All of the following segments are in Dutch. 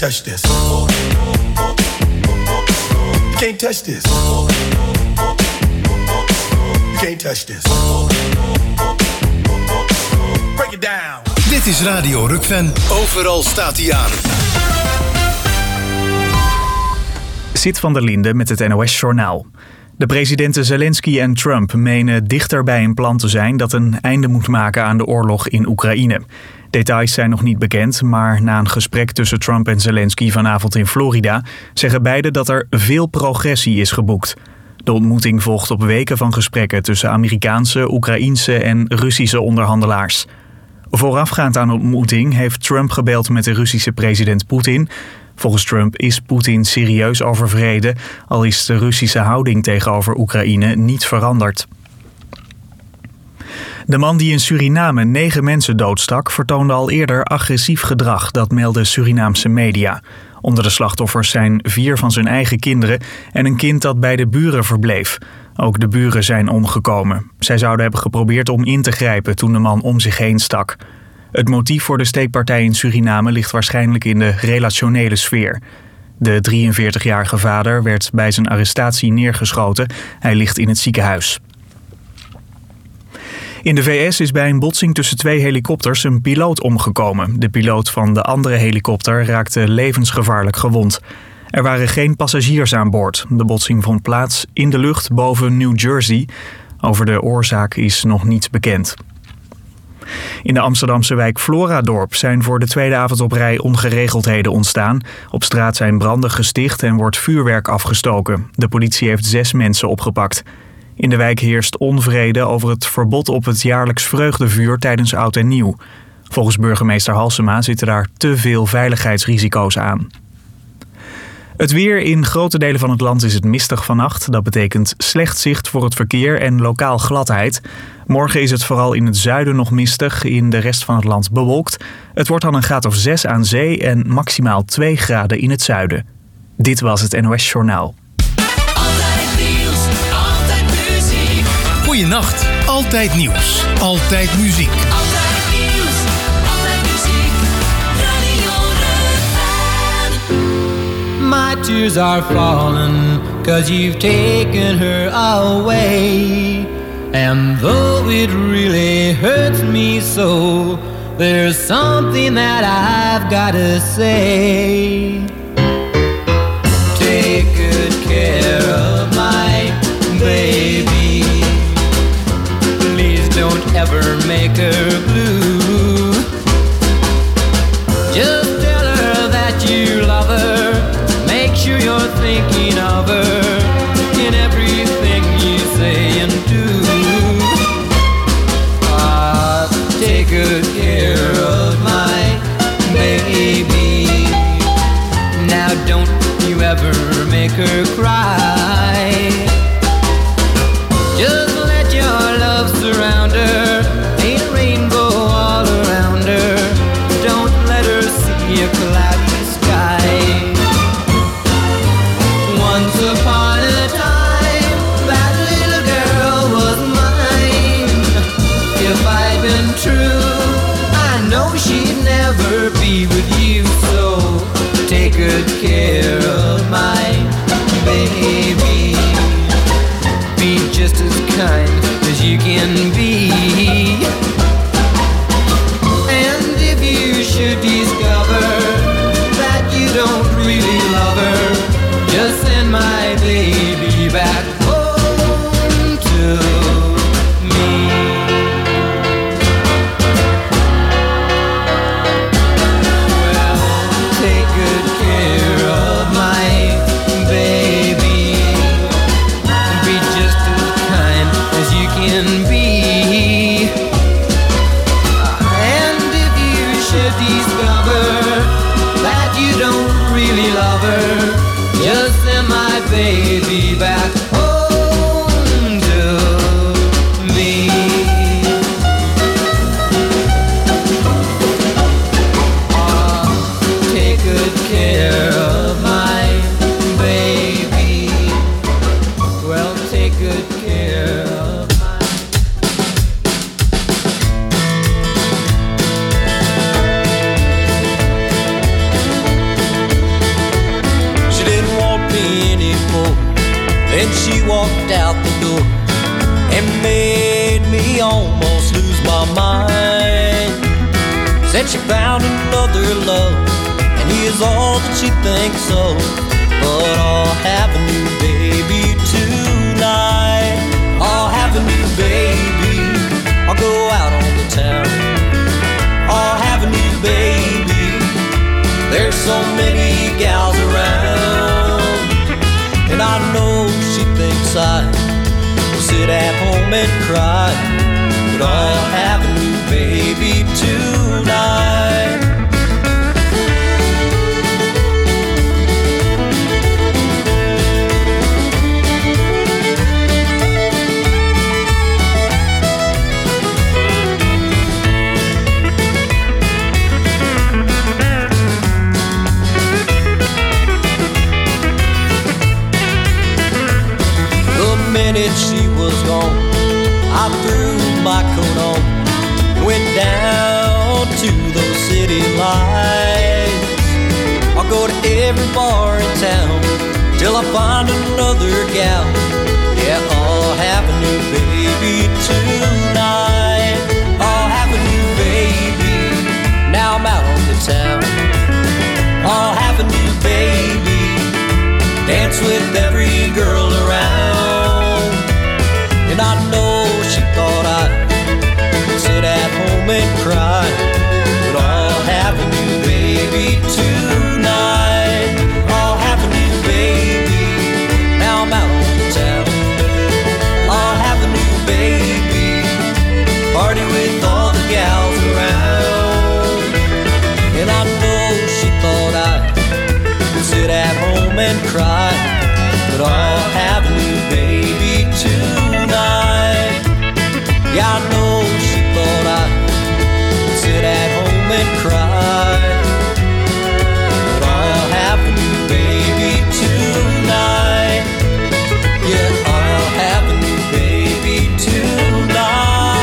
touch this. You can't touch this. You can't touch this. Break it down. Dit is Radio Rukven. Overal staat hij aan. Sid van der Linde met het NOS-journaal. De presidenten Zelensky en Trump menen dichter bij een plan te zijn dat een einde moet maken aan de oorlog in Oekraïne. Details zijn nog niet bekend, maar na een gesprek tussen Trump en Zelensky vanavond in Florida zeggen beiden dat er veel progressie is geboekt. De ontmoeting volgt op weken van gesprekken tussen Amerikaanse, Oekraïense en Russische onderhandelaars. Voorafgaand aan de ontmoeting heeft Trump gebeld met de Russische president Poetin. Volgens Trump is Poetin serieus over vrede, al is de Russische houding tegenover Oekraïne niet veranderd. De man die in Suriname 9 mensen doodstak vertoonde al eerder agressief gedrag, dat melden Surinaamse media. Onder de slachtoffers zijn 4 van zijn eigen kinderen en een kind dat bij de buren verbleef. Ook de buren zijn omgekomen. Zij zouden hebben geprobeerd om in te grijpen toen de man om zich heen stak. Het motief voor de steekpartij in Suriname ligt waarschijnlijk in de relationele sfeer. De 43-jarige vader werd bij zijn arrestatie neergeschoten. Hij ligt in het ziekenhuis. In de VS is bij een botsing tussen 2 helikopters een piloot omgekomen. De piloot van de andere helikopter raakte levensgevaarlijk gewond. Er waren geen passagiers aan boord. De botsing vond plaats in de lucht boven New Jersey. Over de oorzaak is nog niets bekend. In de Amsterdamse wijk Floradorp zijn voor de tweede avond op rij ongeregeldheden ontstaan. Op straat zijn branden gesticht en wordt vuurwerk afgestoken. De politie heeft 6 mensen opgepakt. In de wijk heerst onvrede over het verbod op het jaarlijks vreugdevuur tijdens Oud en Nieuw. Volgens burgemeester Halsema zitten daar te veel veiligheidsrisico's aan. Het weer in grote delen van het land is het mistig vannacht. Dat betekent slecht zicht voor het verkeer en lokaal gladheid. Morgen is het vooral in het zuiden nog mistig, in de rest van het land bewolkt. Het wordt dan een graad of 6 aan zee en maximaal 2 graden in het zuiden. Dit was het NOS Journaal. Altijd nieuws, altijd muziek. Goeienacht, altijd nieuws, altijd muziek. Altijd nieuws, altijd muziek. Radio Rukven. My tears are falling, 'cause you've taken her away. And though it really hurts me so, there's something that I've got to say. Take good care of my baby. Please don't ever make her blue. Just tell her that you love her. Make sure you're thinking of her in everything you say and do. Take good care of my baby. Now don't you ever make her cry. Just let your love surround her. Ain't a rainbow all around her. Don't let her see a cloudy sky. Once upon a time, that little girl was mine. If I'd been true, I know she'd never be with you. So take good care of my baby. Be just as kind as you can be. And if you should discover that you don't really love her, just send my baby back home to me. Well, take good care of my baby. Be just as kind as you can be. And if you should discover that you don't really love her, just send my baby back home to me. Take good care of my baby. Well, take good care of my... Then she walked out the door and made me almost lose my mind. Said she found another love, and he is all that she thinks of. But I'll have a new baby tonight. I'll have a new baby. I'll go out on the town. I'll have a new baby. There's so many gals around, and I know she thinks I will sit at home and cry. But I'll have a new baby tonight. The minute she was gone, I threw my coat on, went down to those city lights. I'll go to every bar in town till I find another gal. Yeah, I'll have a new baby tonight. I'll have a new baby. Now I'm out on the town. I'll have a new baby. Dance with every girl around. And I know she thought I'd sit at home and cry. But I'll have a new baby tonight. I'll have a new baby. Now I'm out on the town. I'll have a new baby. Party with all the gals around. And I know she thought I'd sit at home and cry. But I'll have a new baby tonight. Yeah, I know she thought I'd sit at home and cry. But I'll have a new baby tonight. Yeah, I'll have a new baby tonight.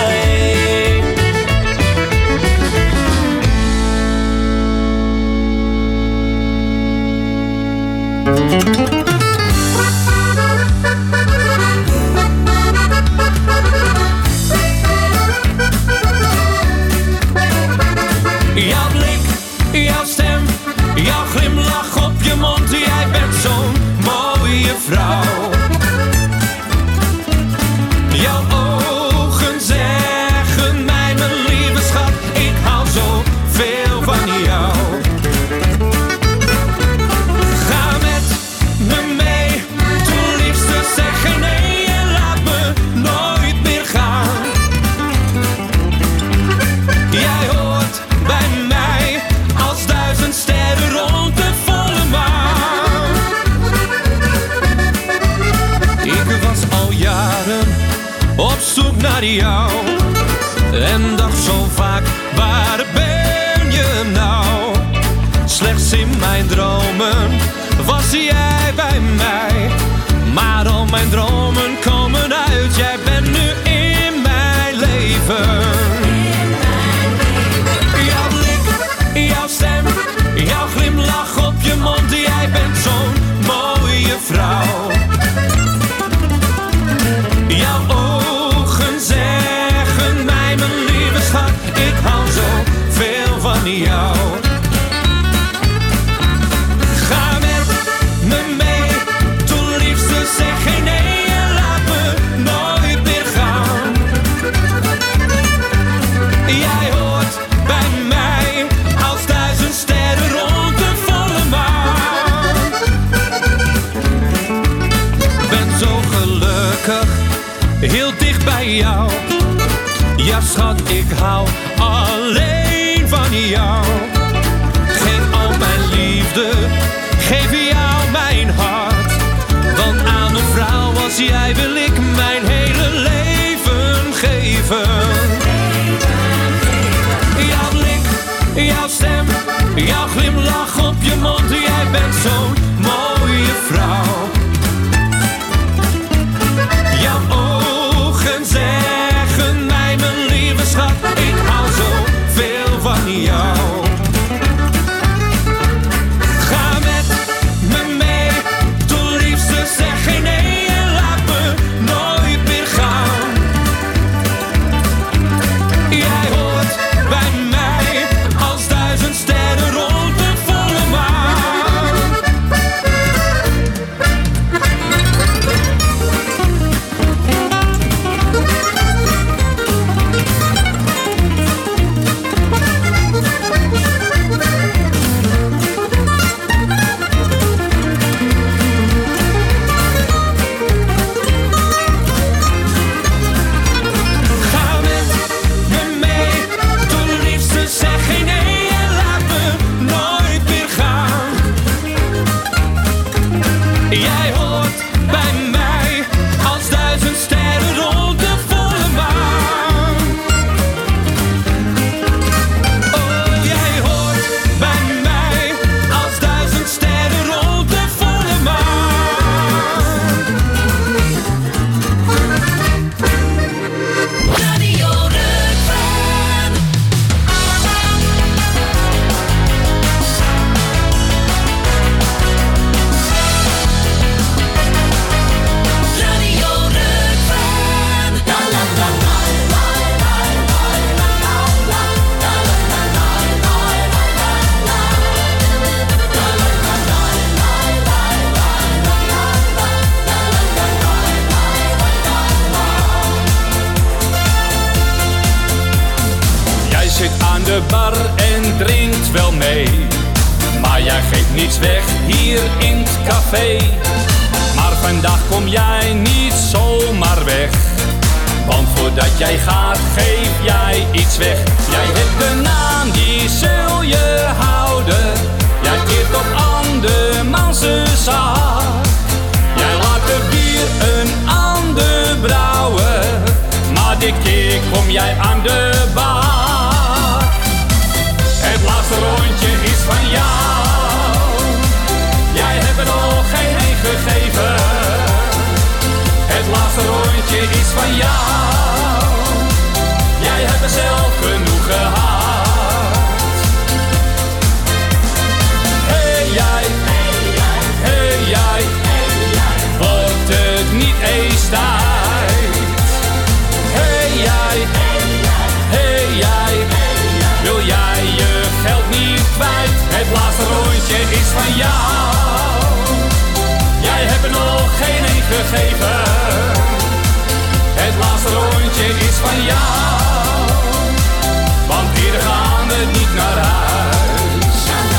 Jouw blik, jouw stem, jouw glimlach op je mond. Jij bent zo'n mooie vrouw. Jouw ogen zeggen mij, mijn lieve schat, ik hou zo veel van jou. Ga met me mee, doe liefste, zeg geen nee en laat me nooit meer gaan. Jij hoort bij mij als 1000 sterren rond de volle maan. Ik was al jaren op zoek naar jou en dacht zo vaak, waar ben je nou? Slechts in mijn dromen was jij bij mij, maar al mijn dromen komen uit. Jij bent nu in mijn leven. Jouw blik, jouw stem, jouw glimlach op je mond. Jij bent zo'n mooie vrouw. Jouw ogen zeggen mij, mijn lieve schat, ik hou zo veel van jou. Ga met me mee, doe liefste, zeg geen nee en laat me nooit meer gaan. Jij hoort bij mij als 1000 sterren rond de volle maan. Ben zo gelukkig, heel dicht bij jou. Ja schat, ik hou alleen van jou. Geef al mijn liefde, geef jou mijn hart. Want aan een vrouw als jij wil ik mijn hele leven geven. Jouw blik, jouw stem, jouw glimlach op je mond. Jij bent zo'n mooie vrouw. Jouw ogen zeggen mij, mijn lieve schat, ik hou zo veel van jou. jij hoort bij mij als 1000 sterren rond de volle maan. Oh, jij hoort bij mij als 1000 sterren rond de volle maan. Radio Rukven. Radio Rukven. La la la la la la la la la la la la la Jij zit aan de bar en drinkt wel mee, maar jij geeft niets weg hier in het café. Maar vandaag kom jij niet zomaar weg, want voordat jij gaat geef jij iets weg. Jij hebt een naam, die zul je houden. Jij keert op andermans zaak. Jij laat de bier een ander brouwen, maar dit keer kom jij aan de bar. Het laatste rondje is van jou. Jij hebt er nog geen één gegeven. Het laatste rondje is van jou. Jij hebt er zelf genoeg gehad. Hey jij, wordt het niet eens tijd? Hey jij, wil jij je geld niet kwijt? Het laatste rondje is van jou. Jij hebt er nog geen één gegeven. Het laatste rondje is van jou, want hier gaan we niet naar huis.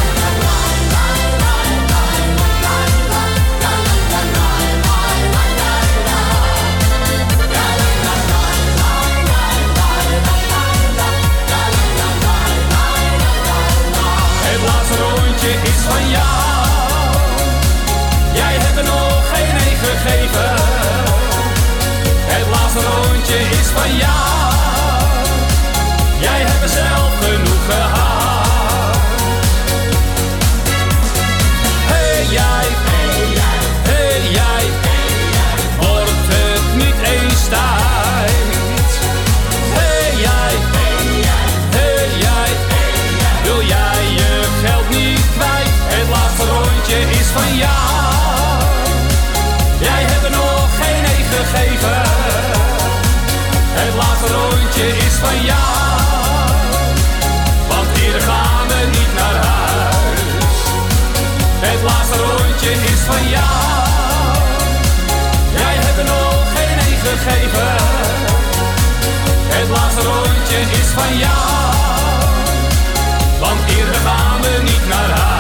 Het laatste rondje is van jou. Jij hebt er nog geen één gegeven. Het laatste rondje is van jou. Jij hebt er zelf genoeg gehad. Hey jij, wordt het niet eens tijd? Hey jij, wil jij je geld niet kwijt? Het laatste rondje is van jou. Jij hebt er nog geen één gegeven. Het laatste rondje is van jou, want hier gaan we niet naar huis. Het laatste rondje is van jou. Jij hebt er nog geen één gegeven. Het laatste rondje is van jou, want hier gaan we niet naar huis.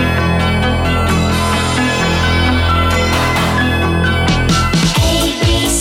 ABC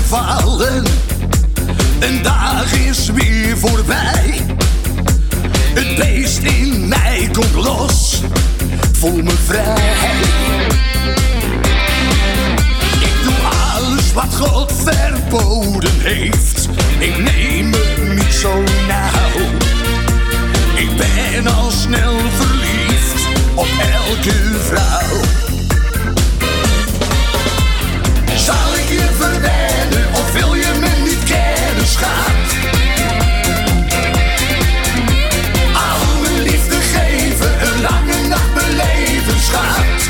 gevallen. Een dag is weer voorbij. Het beest in mij komt los. Voel me vrij. Ik doe alles wat God verboden heeft. Ik neem het niet zo nauw. Ik ben al snel verliefd op elke vrouw. Zal ik je verwennen of wil je me niet kennen, schat? Al mijn liefde geven, een lange nacht beleven, schat.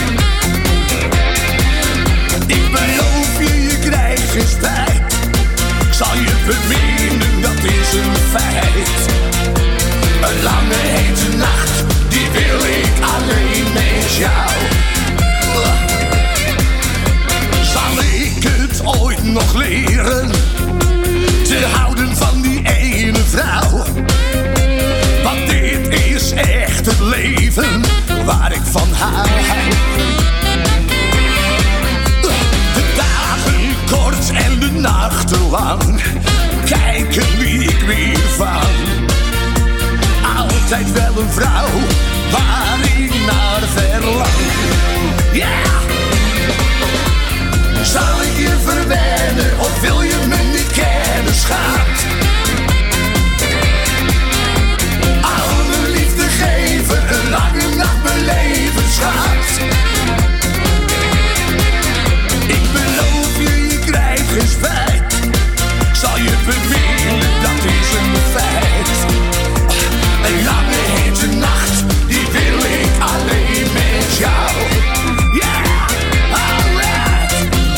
Ik beloof je, je krijgt geen spijt. Ik zal je beminnen, dat is een feit. Een lange hete nacht, die wil ik alleen met jou. Zal ik het ooit nog leren te houden van die ene vrouw? Want dit is echt het leven waar ik van hou. De dagen kort en de nachten lang, kijken wie ik weer vang. Altijd wel een vrouw waar ik naar verlang. Yeah! Zal ik je verwennen of wil je me niet kennen, schat? Al mijn liefde geven, een lange nacht beleven, schat. Ik beloof je, je krijgt geen spijt. Ik zal je beminnen, dat is een feit. Een lange hete nacht, die wil ik alleen met jou. Yeah, alright.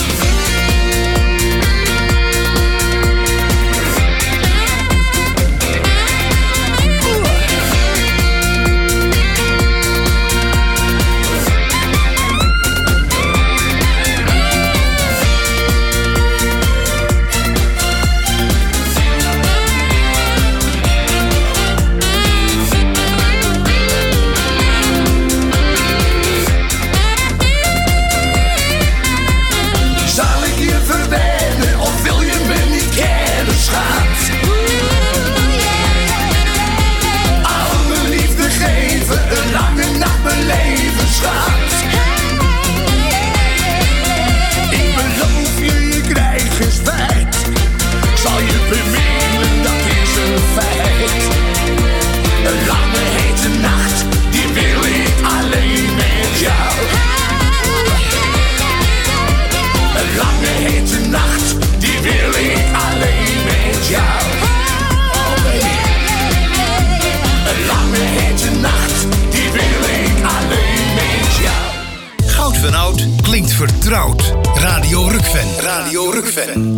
Klinkt vertrouwd. Radio Rukven. Radio Rukven.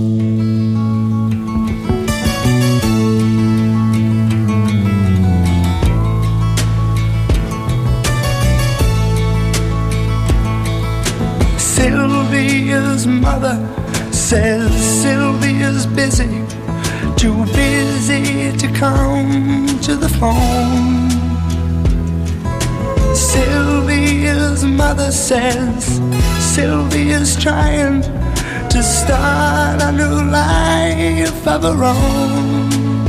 Sylvia's mother says Sylvia's busy, too busy to come to the phone. Sylvia's mother says Sylvia's trying to start a new life of her own.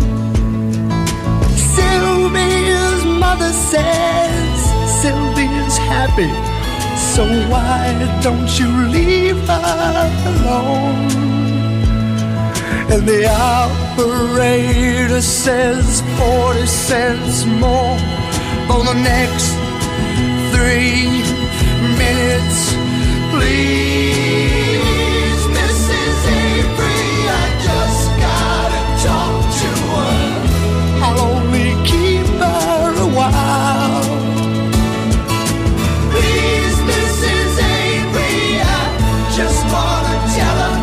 Sylvia's mother says Sylvia's happy, so why don't you leave her alone? And the operator says 40 cents more for the next 3 minutes, please. Mrs. Avery, I just gotta talk to her. I'll only keep her a while. Please, Mrs. Avery, I just wanna tell her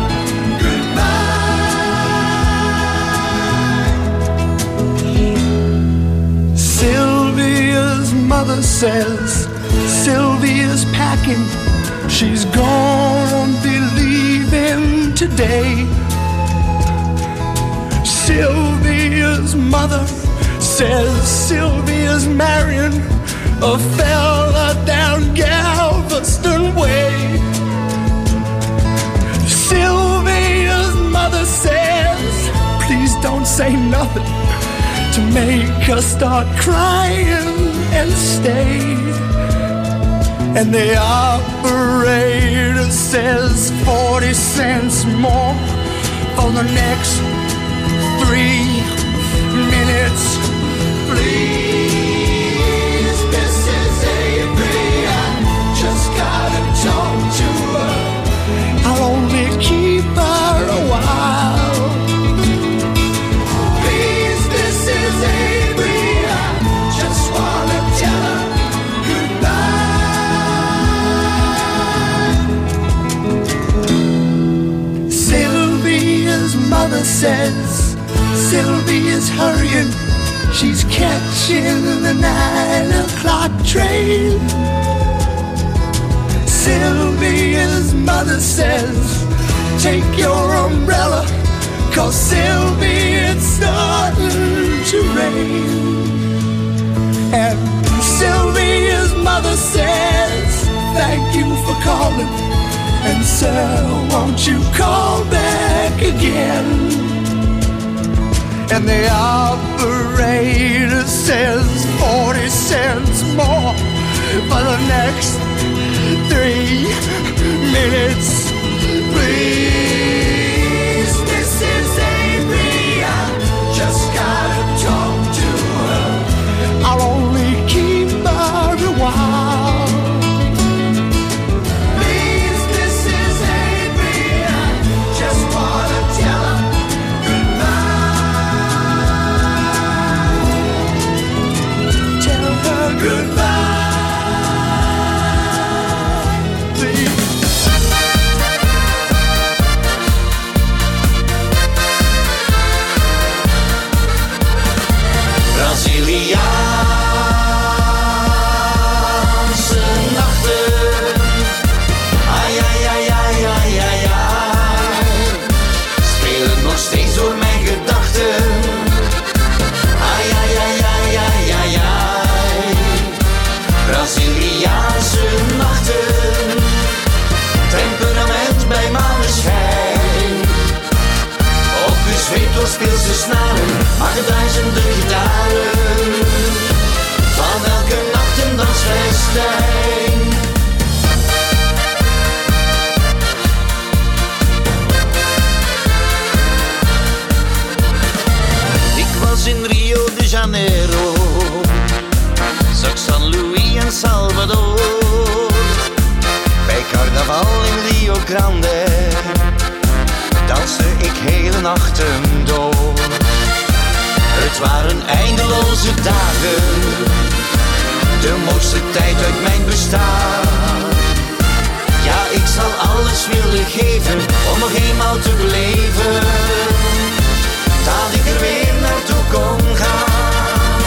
goodbye. Sylvia's mother says Sylvia's packing, she's gonna be leaving today. Sylvia's mother says Sylvia's marrying a fella down Galveston Way. Sylvia's to make us start crying and stay. And the operator says 40 cents more for the next 3 minutes. Please, Mrs. Avery, I just gotta talk to her. I'll only keep her a while. Please, Mrs. Avery, I just wanna tell her goodbye. Sylvia's mother says Sylvia's hurrying. She's catching the 9 o'clock train. Sylvia's mother says, take your umbrella, 'cause Sylvia, it's starting to rain. And Sylvia's mother says, thank you for calling, and sir, won't you call back again? And the operator says 40 cents more for the next 3 minutes. Please, Mrs. Avery, I just gotta talk to her. I'll only keep her a while. Please, Mrs. Avery, I just wanna tell her goodbye, please. Braziliaanse nachten, ai ai ai ai ai ai ai, spelen nog steeds door mijn gedachten. Ai ai ai ai ai ai ai, Braziliaanse nachten, temperament bij maneschijn. Opgezweept door speelse snaren, maar duizenden gitaren. Van elke nacht een dansfestijn. Ik was in Rio de Janeiro, zag San Luis en Salvador. Bij carnaval in Rio Grande danste ik hele nachten door. Het waren eindeloze dagen, de mooiste tijd uit mijn bestaan. Ja, ik zal alles willen geven om nog eenmaal te beleven dat ik er weer naartoe kon gaan.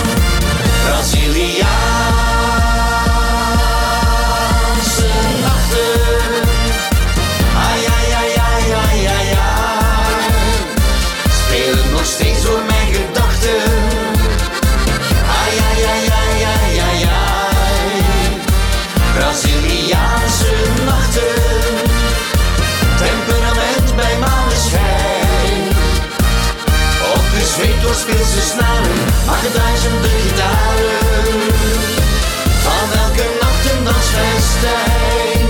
Braziliaanse nachten, ai ai ai ai ai ai ai, spelen nog steeds door mijn gedachten. Ai ai ai ai ai ai ai, Braziliaanse nachten, temperament bij maneschijn. Opgezweept door speelse snaren, maken duizenden gitaren. Van elke nacht een dansfestijn.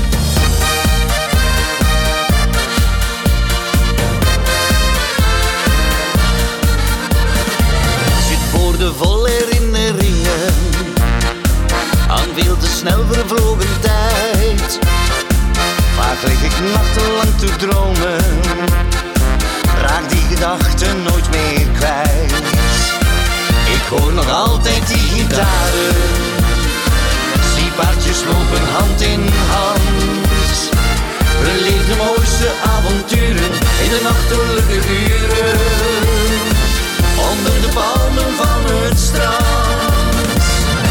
Zit boordevol herinneringen aan veel te snel vervlogen tijd. Vaak lig ik nachtenlang te dromen, raak die gedachten nooit meer kwijt. Ik hoor nog altijd die gitaren, zie paardjes lopen hand in hand. Beleef de mooiste avonturen in de nachtelijke uren, onder de palmen van het strand.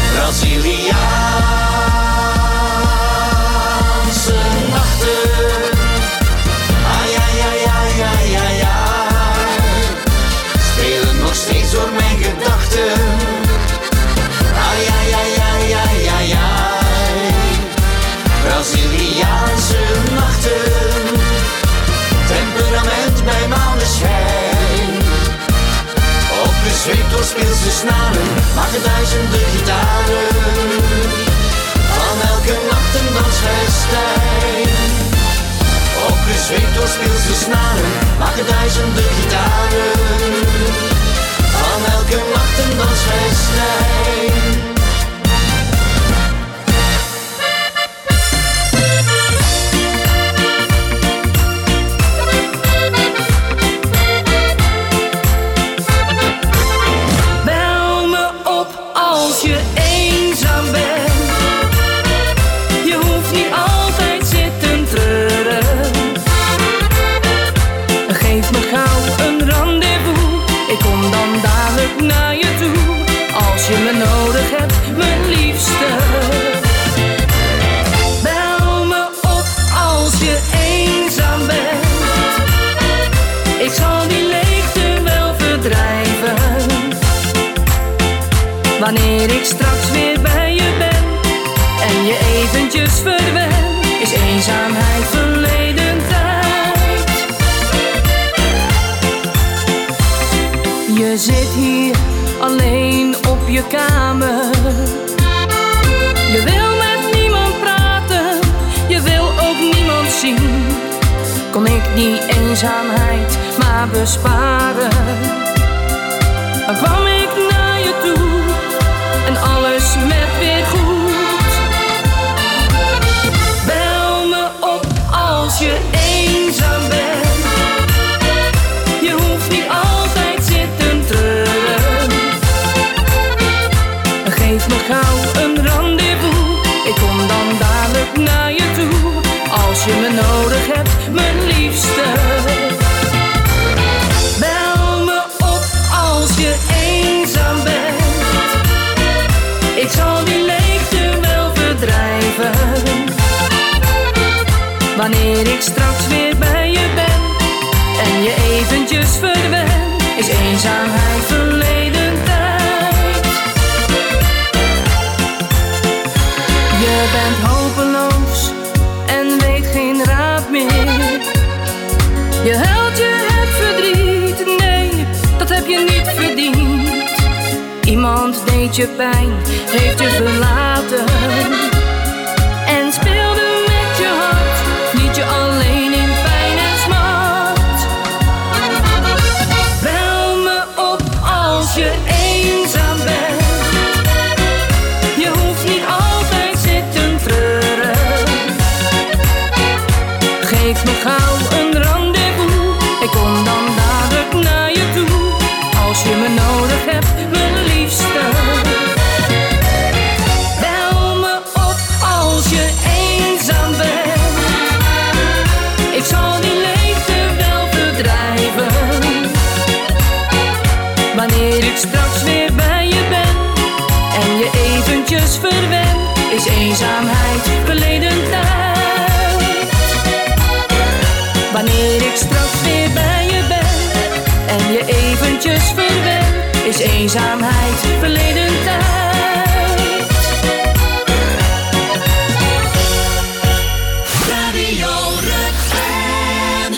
Braziliaanse nachten, ai ai ai ai ai ai ai, spelen nog steeds door mijn gedachten. Ai ai ai ai ai ai ai, Braziliaanse nachten, temperament bij maneschijn. Opgezweept door speelt ze snaren, maken duizenden gitaren. Van elke nacht een dansfestijn. Opgezweept door speelt ze snaren, maken duizenden gitaren. Van elke nacht een dansfestijn. Je me nodig hebt, mijn liefste. Bel me op als je eenzaam bent. Ik zal die leegte wel verdrijven. Wanneer ik straks weer bij je ben en je eventjes verwen, is eenzaamheid verleden tijd. Je zit hier alleen op je kamer. Je wil met niemand praten, je wil ook niemand zien. Kon ik die eenzaamheid maar besparen, dan kwam ik naar je toe en alles werd weer goed. Bel me op als je eenzaam bent. Je hoeft niet altijd zitten treuren. Geef me gauw een rendezvous, ik kom dan dadelijk naar je toe. Als je me nodig hebt, mijn liefste. Bel me op als je eenzaam bent. Ik zal die leegte wel verdrijven. Wanneer ik straks weer bij je ben en je eventjes verwen, is eenzaamheid verleden tijd. Je bent hopeloos en weet geen raad meer. Je huilt, je hebt verdriet, nee, dat heb je niet verdiend. Iemand deed je pijn, heeft je verlaten en speelde met je hart, liet je alleen in pijn en smart. Bel me op als je eenzaam bent. Je hoeft niet altijd zitten treuren. Geef me gauw een rendezvous, ik kom dan dadelijk naar je toe. Als je me nodig hebt, mijn liefste. Bel me op als je eenzaam bent. Ik zal die leegte wel verdrijven. Wanneer ik straks weer bij je ben en je eventjes verwen, is eenzaamheid verleden tijd. Wanneer ik straks weer bij je ben en je eventjes verwen, is eenzaamheid verleden tijd. Radio Rukven.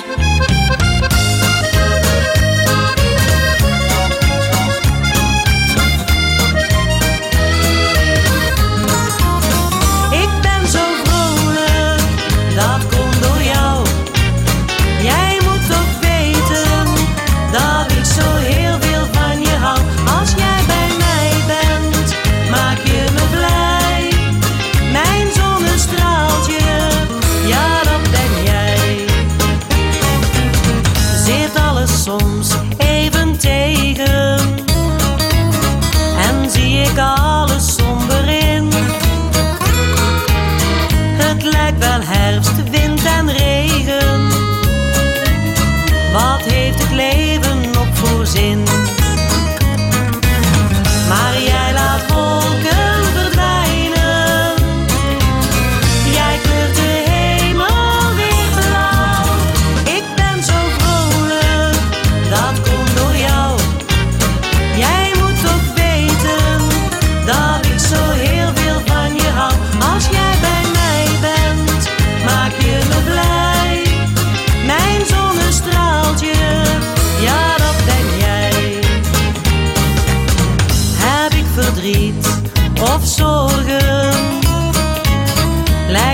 Ik ben zo vrolijk, dat komt door jou. Jij moet toch weten dat ik zo heel veel van je hou. Als jij bij mij bent, maak je me blij. Mijn zonnestraaltje, ja dat ben jij. Zit alles soms even tegen en zie ik alles somber in. Het lijkt wel herfst, wind en regen. Wat heeft het leven nog voor zin? Maar jij laat wolken verdwijnen. Jij kleurt de hemel weer blauw. Ik ben zo vrolijk, dat komt door jou. Jij moet toch weten dat ik zo heel veel van je hou. Als jij bij mij bent, maak je me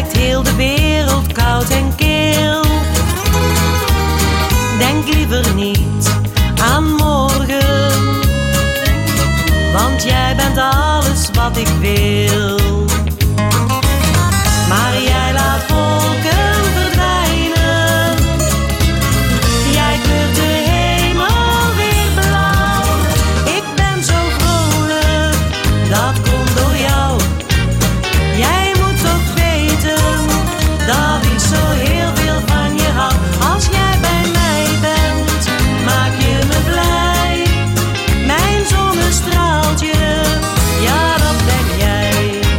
lijkt heel de wereld koud en kil. Denk liever niet aan morgen, want jij bent alles wat ik wil. Maar jij laat wolken verdwijnen, jij kleurt de hemel weer blauw. Ik ben zo vrolijk, dat komt door jou. Jij moet toch weten dat ik zo heel veel van je hou. Als jij bij mij bent, maak je me blij. Mijn zonnestraaltje, ja dat ben jij.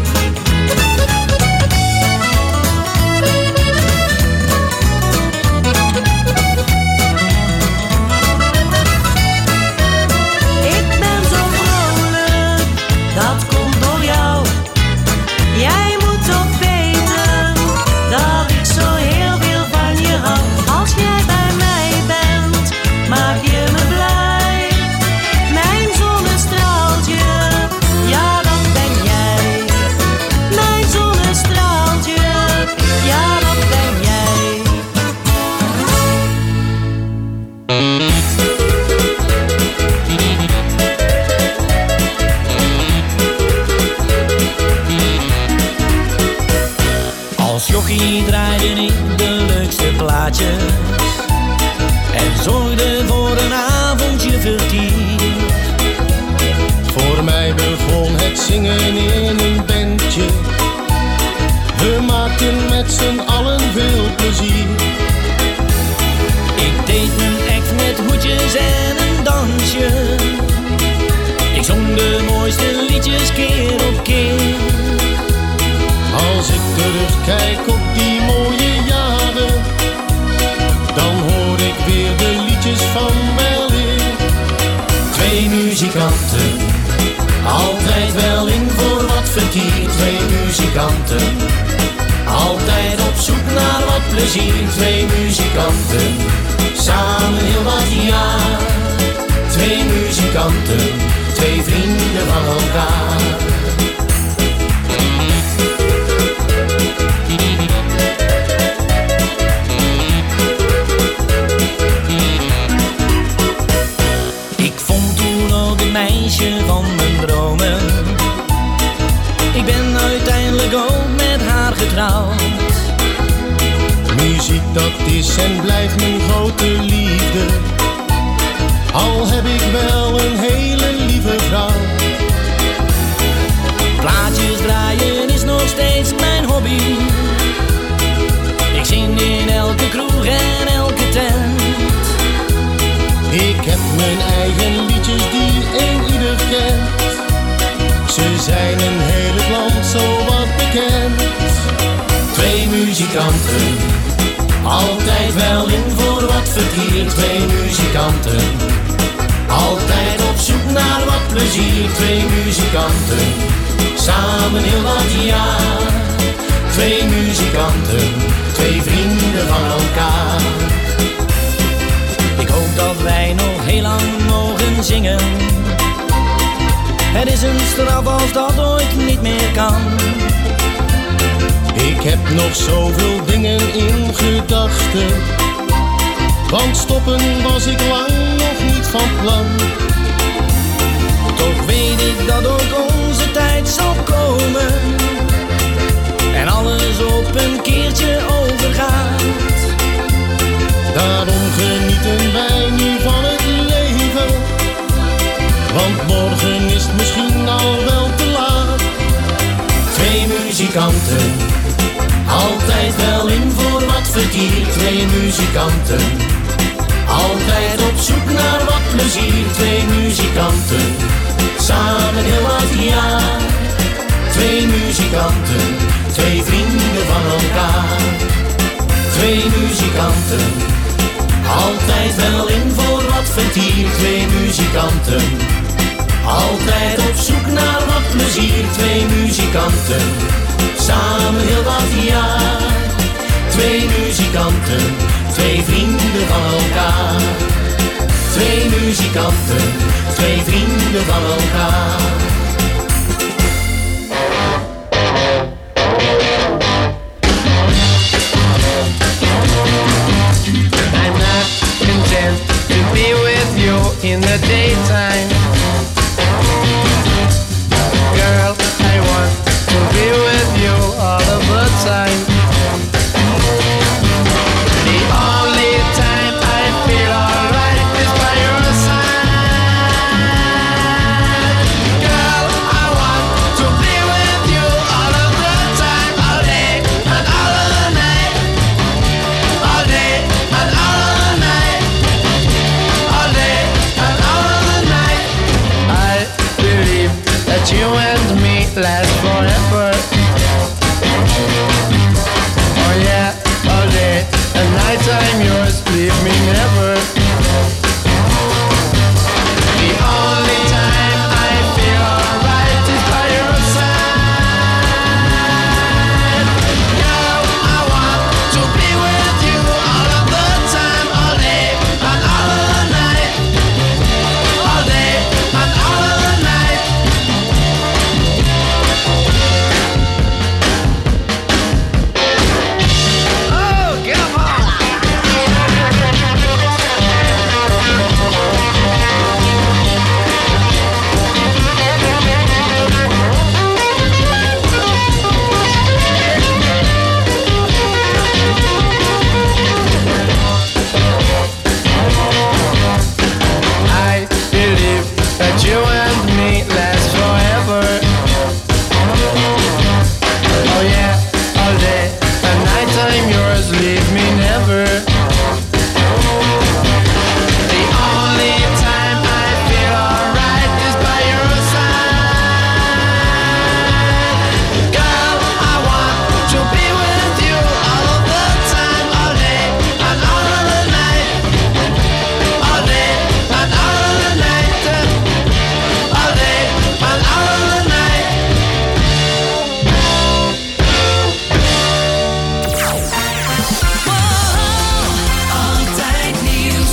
Ik ben zo vrolijk, dat komt door jou. Jij moet toch weten dat ik zo heel veel van je hou. Als jij bij mij bent, maak je me blij. Mijn zonnestraaltje, ja dat ben jij. Mijn zonnestraaltje, ja dat ben jij. Als jochie draaide ik de leukste plaatjes en zorgde voor een avondje vertier. Voor mij begon het zingen in een bandje. We maakten met z'n allen veel plezier. Ik deed een act met hoedjes en een dansje. Ik zong de mooiste liedjes keer op keer. Als ik terugkijk op die mooie jaren, dan hoor ik weer de liedjes van weleer. Twee muzikanten, altijd wel in voor wat vertier. Twee muzikanten, altijd op zoek naar wat plezier. Twee muzikanten, samen heel wat jaar. Twee muzikanten, twee vrienden van elkaar. Ik vond toen ook het meisje van mijn dromen. Ik ben uiteindelijk ook met haar getrouwd. Muziek dat is en blijft mijn grote liefde. Al heb ik wel een hele lieve vrouw. Plaatjes draaien is nog steeds mijn hobby. Ik zing in elke kroeg en elke tent. Ik heb mijn eigen liedjes die een ieder kent. Ze zijn in heel het land zo wat bekend. Twee muzikanten, altijd wel in voor wat vertier. Twee muzikanten, altijd op zoek naar wat plezier. Twee muzikanten, samen heel wat jaar. Twee muzikanten, twee vrienden van elkaar. Ik hoop dat wij nog heel lang mogen zingen. Het is een straf als dat ooit niet meer kan. Ik heb nog zoveel dingen in gedachten, want stoppen was ik lang nog niet van plan. Toch weet ik dat ook onze tijd zal komen en alles op een keertje overgaat. Daarom genieten wij nu van het leven, want morgen is het misschien al wel te laat. Twee muzikanten, altijd wel in voor wat vertier. Twee muzikanten, altijd op zoek naar wat plezier. Twee muzikanten, samen heel wat jaar. Twee muzikanten, twee vrienden van elkaar. Twee muzikanten, altijd wel in voor wat vertier. Twee muzikanten, altijd op zoek naar wat plezier. Twee muzikanten, samen heel wat jaar. Twee muzikanten, twee vrienden van elkaar. Twee muzikanten, twee vrienden van elkaar. time. The only time I feel alright is by your side. Girl, I want to be with you all of the time, all day and all of the night. All day and all of the night. All day and all of the night. I believe that you and me last forever. Oh yeah, all day and night I'm yours, leave me never. The only time I feel alright is by your side. Girl, I want to be with you all of the time, all day and all of the night. All day and all of the night. Oh, come on! I believe that you and me last forever. Oh yeah, all day and night I'm yours, leave me never. The only time I feel alright is by your side. Girl, I want to be with you all of the time, all day and all of the night. All day and all of the night. All day and all of the night. Altijd nieuws.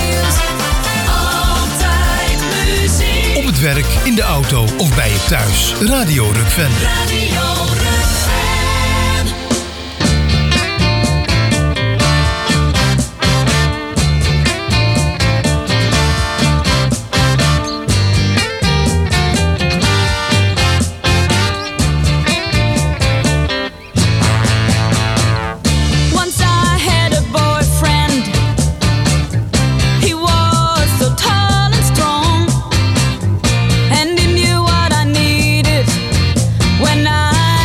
Altijd muziek. Op het werk, in de auto of bij je thuis. Radio Rock-fan. Radio Rock-fan. Once I had a boyfriend. He was so tall and strong, and he knew what I needed when I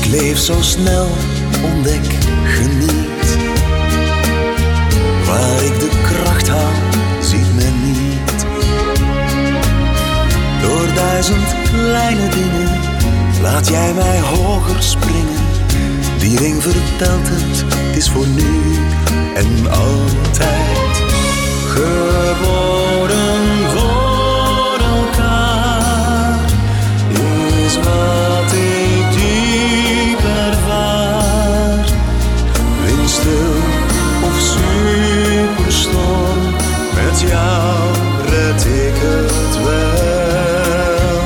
leef zo snel, ontdek, geniet. Waar ik de kracht haal, ziet men niet. Door 1000 kleine dingen laat jij mij hoger springen. Die ring vertelt het is voor nu en altijd. Geboren voor elkaar is wat ik diep ervaar. Windstil of superstorm, met jou red ik het wel.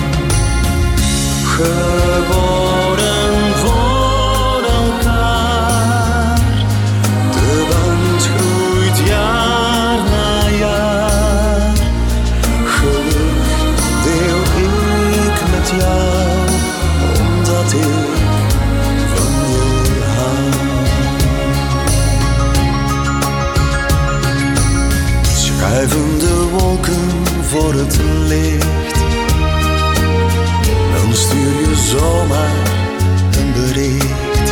Geboren voor elkaar, de band groeit jaar na jaar. Geluk deel ik met jou, omdat ik van je hou. Schuiven de wolken voor het licht, dan stuur je zomaar een bericht.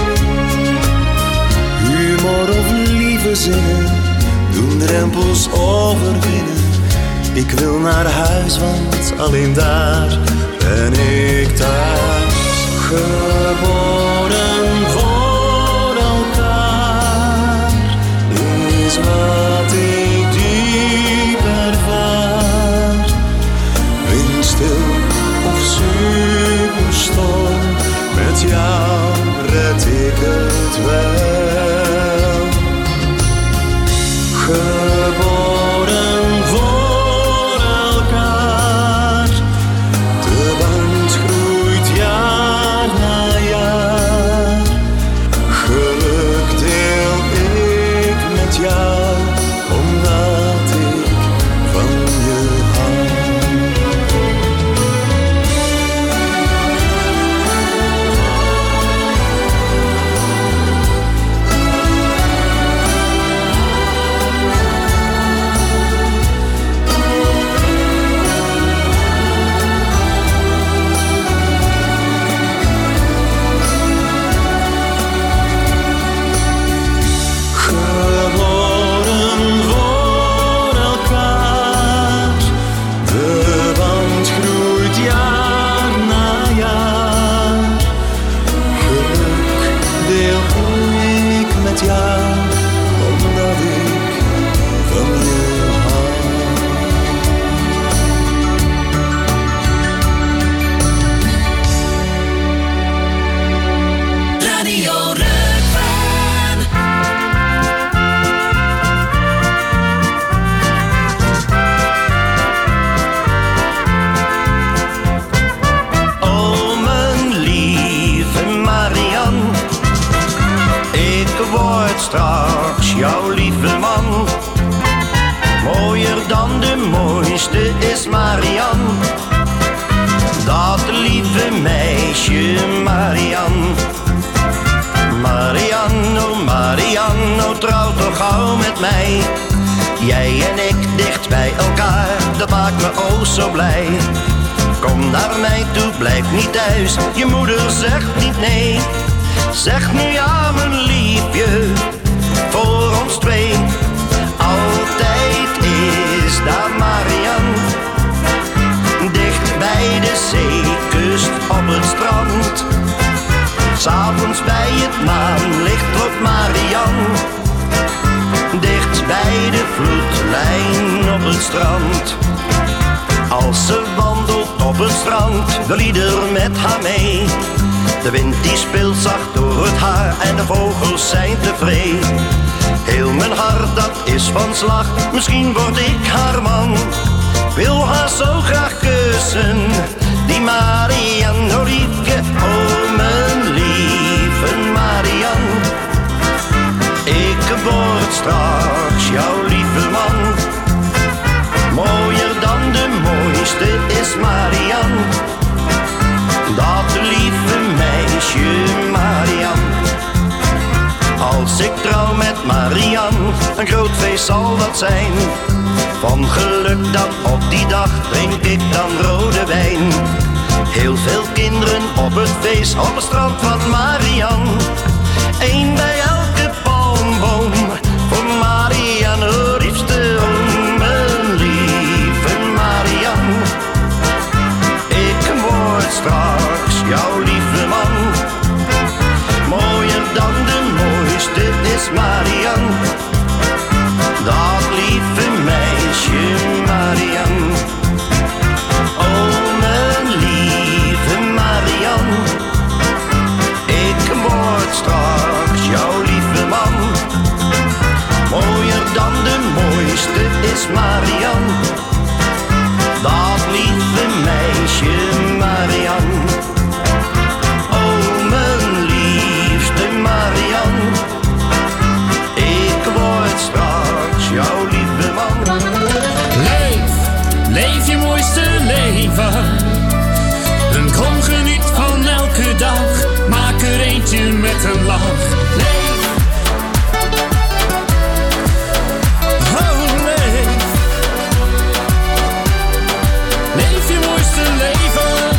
Humor of lieve zinnen doen drempels overwinnen. Ik wil naar huis, want alleen daar ben ik thuis. Geboren voor elkaar is wat ik diep ervaar. Windstil of superstorm, met jou red ik het wel. Geboren voor elkaar, de band groeit jaar na jaar. Geluk deel ik met jou, omdat ik van je hou. Geboren voor elkaar, de band groeit jaar na jaar. Geluk deel ik met jou, omdat ik van je hou. Radio Rukven. Oh, mijn lieve Marian, ik word straks jouw lieve man. Mooier dan de mooiste is Marian, dat lieve meisje Marian. Marianne, oh Marianne, trouw toch gauw met mij. Jij en ik dicht bij elkaar, dat maakt me oh zo blij. Kom naar mij toe, blijf niet thuis, je moeder zegt niet nee. Zeg nu ja mijn liefje, voor ons twee. Altijd is daar Marian, dicht bij de zeekust op het strand. 's Avonds bij het maanlicht loopt Marian, dicht bij de vloedlijn op het strand. Als ze wandelt op het strand, wil ieder met haar mee. De wind die speelt zacht door het haar en de vogels zijn tevreden. Heel mijn hart dat is van slag, misschien word ik haar man. Wil haar zo graag kussen, die Marian, oh liefje, oh mijn lieve Marian. Ik word straks jouw lieve man. Mooier dan de mooiste is Marian, dat lieve meisje Marian. Als ik trouw met Marian, een groot feest zal dat zijn. Van geluk dat op die dag drink ik dan rode wijn. Heel veel kinderen op het feest op het strand van Marian. Eén bij elke palmboom, voor Marian, haar liefste oom. Mijn lieve Marian, ik word straks jouw lieve man. Mooier dan de mooiste is Marian, dat lieve meisje Marian. Oh, mijn lieve Marian, ik word straks jouw lieve man. Mooier dan de mooiste is Marian, dat lieve meisje Marian. Oh, mijn liefste Marian, ik word straks jouw lieve man. Leef je mooiste leven. En kom geniet van elke dag. Maak er eentje met een lach. Leef. Oh, leef. Leef je mooiste leven.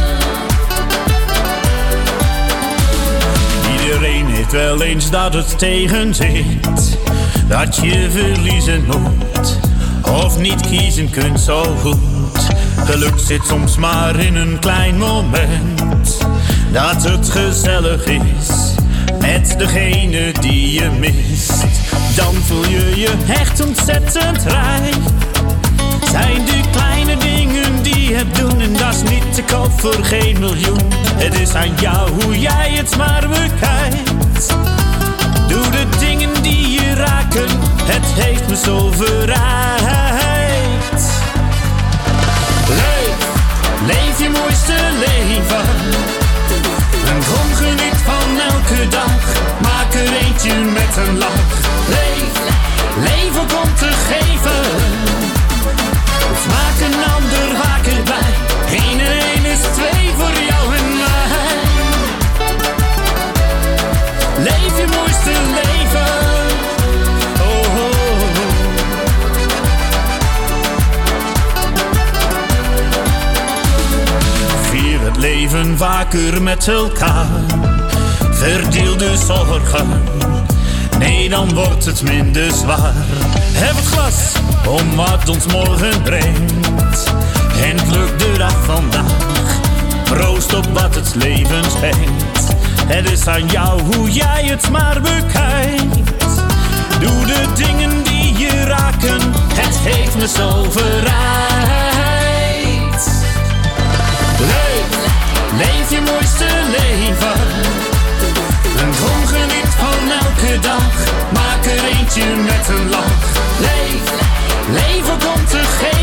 Iedereen heeft wel eens dat het tegen zit. Dat je verliezen moet. Of niet kiezen kunt zo goed. Geluk zit soms maar in een klein moment. Dat het gezellig is met degene die je mist. Dan voel je je echt ontzettend rijk. Zijn de kleine dingen die je hebt doen. En dat is niet te koop voor geen miljoen. Het is aan jou hoe jij het maar bekijkt. Doe de dingen die je raken. Het heeft me zo verrijkt. Leef je mooiste leven. En kom geniet van elke dag. Maak er eentje met een lach. Leef ook om te geven. Of maak een ander vaak erbij. 1 en 1 is 2 voor jou en mij. Leef je mooiste leven. Oh, oh, oh. Vier het leven vaker met elkaar. Verdeel de zorgen. Nee, dan wordt het minder zwaar. Heb het glas om wat ons morgen brengt. En pluk de dag vandaag. Proost op wat het leven schenkt. Het is aan jou hoe jij het maar bekijkt. Doe de dingen die je raken. Het heeft me zo verrijkt. Leef je mooiste leven. En kom geniet van elke dag. Maak er eentje met een lach. Leef ook om te geven.